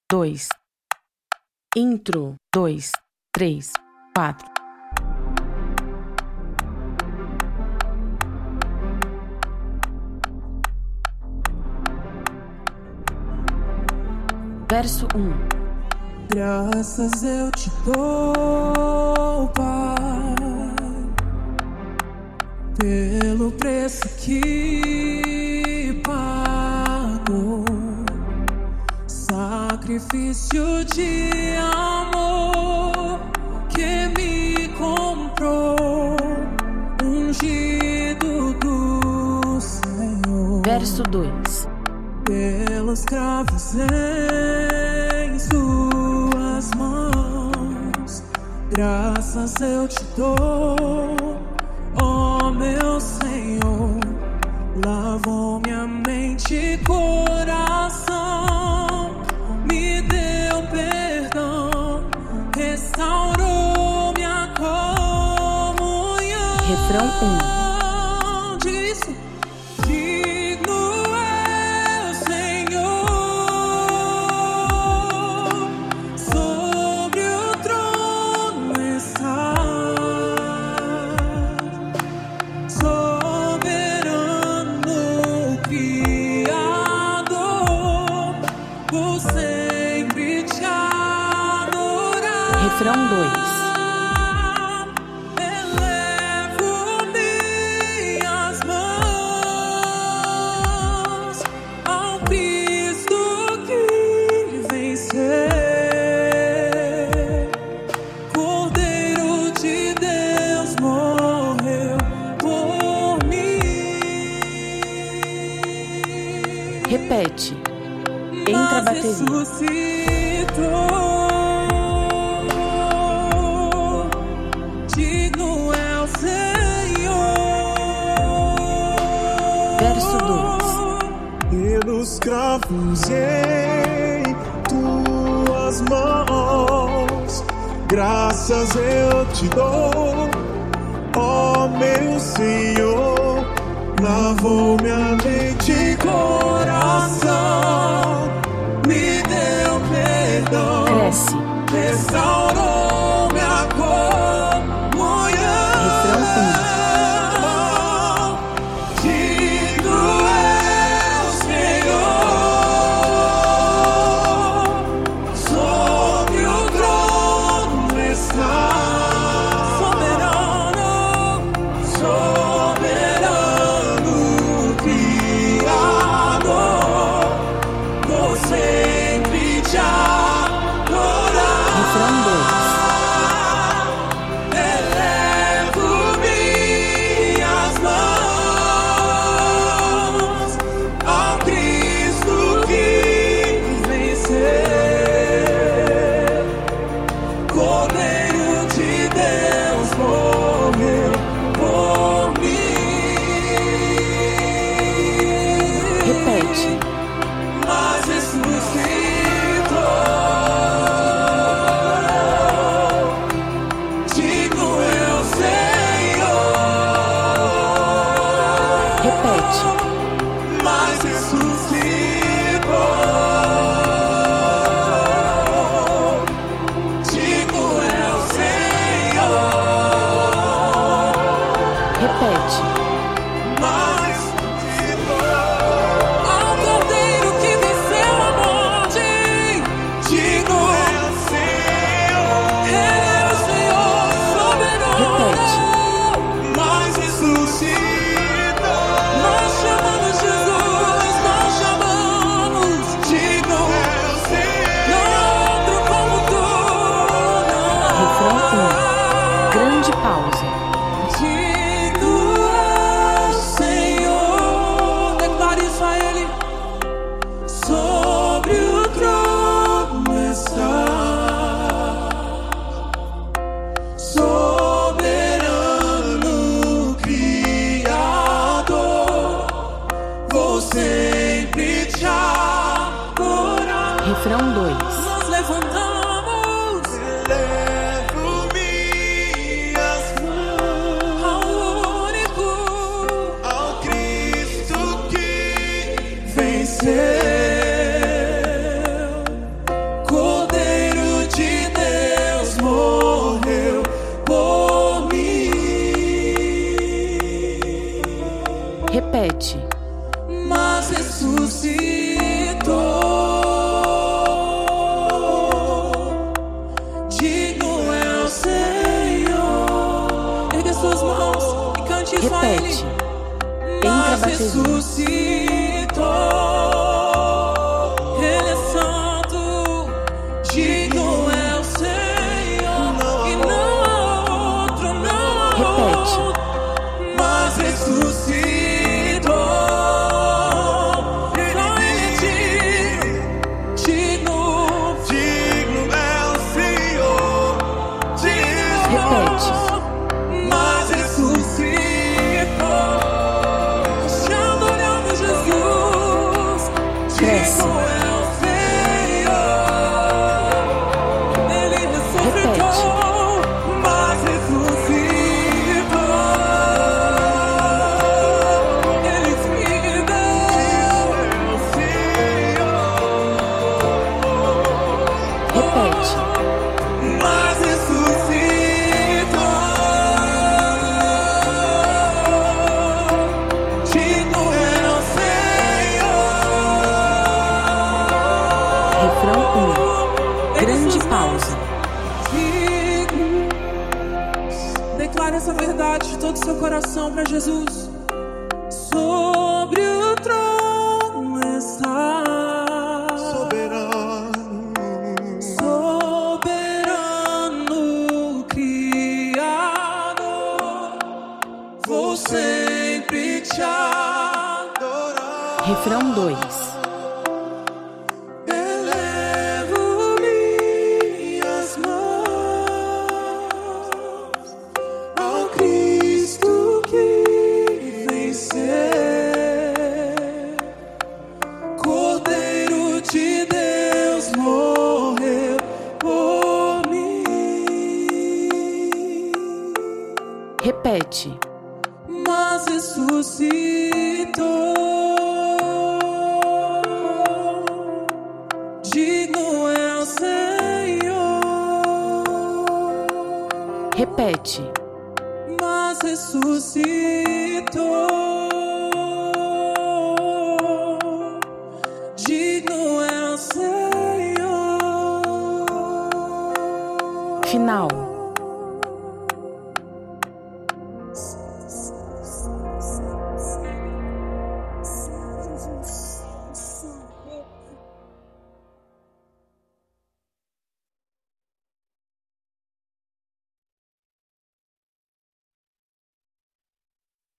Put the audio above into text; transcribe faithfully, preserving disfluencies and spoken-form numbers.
dois. Intro, dois, três, quatro. Verso um. Graças eu te dou, Pai, pelo preço que pagou, sacrifício de amor que me comprou, ungido do Senhor. Verso dois. Pelos cravos em suas mãos, graças eu te dou, ó meu Senhor. Lavou minha mente e coração, me deu perdão, restaurou minha comunhão. Refrão um. Diga isso. Refrão dois. Elevo minhas mãos ao Cristo que venceu. Cordeiro de Deus morreu por mim. Repete. Entra a bateria. Ressuscitou. Digno é o Senhor. Verso dois. Pelos cravos em tuas mãos, graças eu te dou, ó meu Senhor. Lavou minha mente e coração, me deu perdão, Cresce. restaurou minha comunhão. Refrão um. Digno é o Senhor, sobre o trono está, soberano, soberano Criador, vou sempre te adorar. Refrão dois. Elevo minhas mãos ao Cristo que venceu. Cordeiro de Deus morreu por mim. Repete. Mas ressuscitou. Digno é o Senhor. Repete. Mas ressuscitou. Digno é o Senhor. Repete. Mas ressuscitou. Ao Cordeiro que venceu a morte. Digno é o Senhor. Ele é o Senhor soberano. Mas ressuscitou. Nós chamamos Jesus, nós chamamos. Digno é o Senhor. Não há outro como tu. Refrão um. Grande pausa. Digno é o Senhor. Declare isso a Ele. Sobre o trono está, soberano Criador, vou sempre te adorar. Refrão dois. Nós levantamos, elevo minhas mãos ao único, ao Cristo que venceu. Refrão um. Grande pausa. Declare essa verdade de todo o seu coração para Jesus. Sobre o trono está soberano, soberano Criador. Vou sempre te adorar. Refrão dois. Repete. Mas ressuscitou, digno é o Senhor. Repete. Mas ressuscitou, digno é o Senhor. Final.